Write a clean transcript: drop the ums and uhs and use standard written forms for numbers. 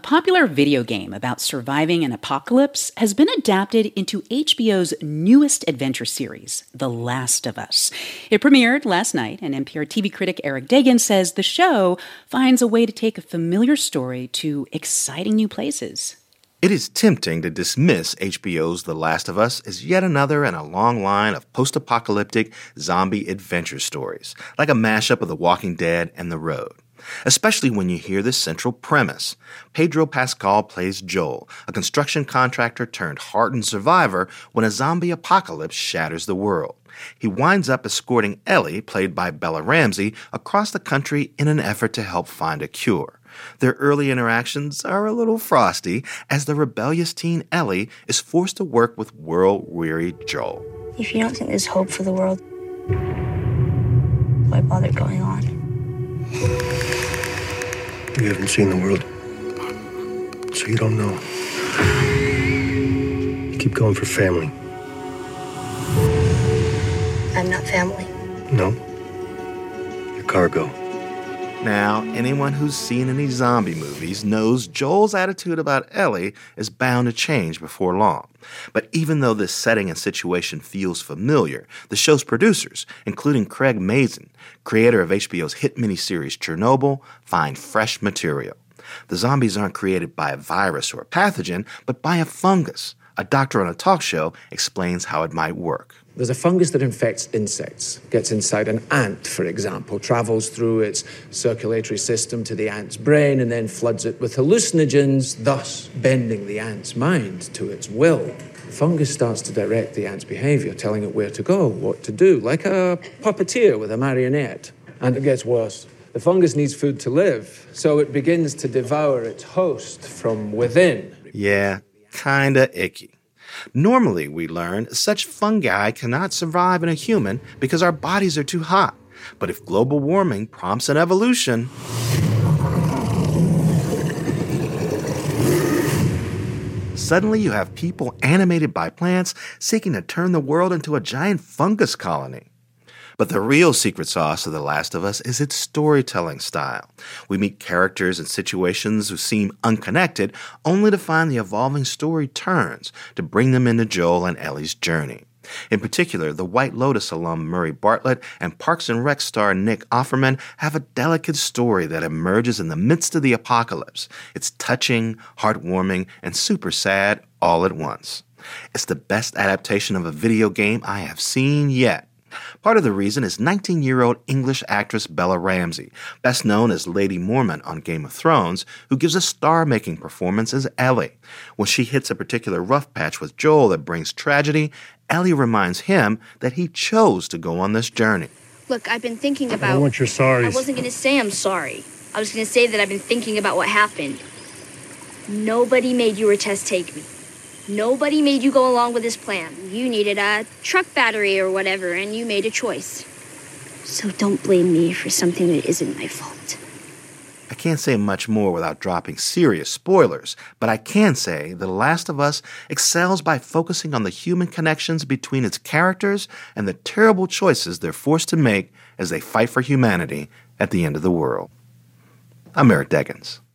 popular video game about surviving an apocalypse has been adapted into HBO's newest adventure series, The Last of Us. It premiered last night, and NPR TV critic Eric Deggans says the show finds a way to take a familiar story to exciting new places. It is tempting to dismiss HBO's The Last of Us as yet another in a long line of post-apocalyptic zombie adventure stories, like a mashup of The Walking Dead and The Road. Especially when you hear the central premise. Pedro Pascal plays Joel, a construction contractor turned hardened survivor when a zombie apocalypse shatters the world. He winds up escorting Ellie, played by Bella Ramsey, across the country in an effort to help find a cure. Their early interactions are a little frosty as the rebellious teen Ellie is forced to work with world-weary Joel. If you don't think there's hope for the world, why bother going on? You haven't seen the world, so you don't know. You keep going for family. I'm not family. No. You're cargo. Now, anyone who's seen any zombie movies knows Joel's attitude about Ellie is bound to change before long. But even though this setting and situation feels familiar, the show's producers, including Craig Mazin, creator of HBO's hit miniseries Chernobyl, find fresh material. The zombies aren't created by a virus or a pathogen, but by a fungus. A doctor on a talk show explains how it might work. There's a fungus that infects insects, gets inside an ant, for example, travels through its circulatory system to the ant's brain and then floods it with hallucinogens, thus bending the ant's mind to its will. The fungus starts to direct the ant's behavior, telling it where to go, what to do, like a puppeteer with a marionette. And it gets worse. The fungus needs food to live, so it begins to devour its host from within. Yeah, kinda icky. Normally, we learn, such fungi cannot survive in a human because our bodies are too hot. But if global warming prompts an evolution, suddenly you have people animated by plants seeking to turn the world into a giant fungus colony. But the real secret sauce of The Last of Us is its storytelling style. We meet characters and situations who seem unconnected, only to find the evolving story turns to bring them into Joel and Ellie's journey. In particular, the White Lotus alum Murray Bartlett and Parks and Rec star Nick Offerman have a delicate story that emerges in the midst of the apocalypse. It's touching, heartwarming, and super sad all at once. It's the best adaptation of a video game I have seen yet. Part of the reason is 19-year-old English actress Bella Ramsey, best known as Lady Mormont on Game of Thrones, who gives a star-making performance as Ellie. When she hits a particular rough patch with Joel that brings tragedy, Ellie reminds him that he chose to go on this journey. Look, I've been thinking about... I don't want your sorries. I wasn't going to say I'm sorry. I was going to say that I've been thinking about what happened. Nobody made you or Tess take me. Nobody made you go along with this plan. You needed a truck battery or whatever, and you made a choice. So don't blame me for something that isn't my fault. I can't say much more without dropping serious spoilers, but I can say The Last of Us excels by focusing on the human connections between its characters and the terrible choices they're forced to make as they fight for humanity at the end of the world. I'm Eric Deggans.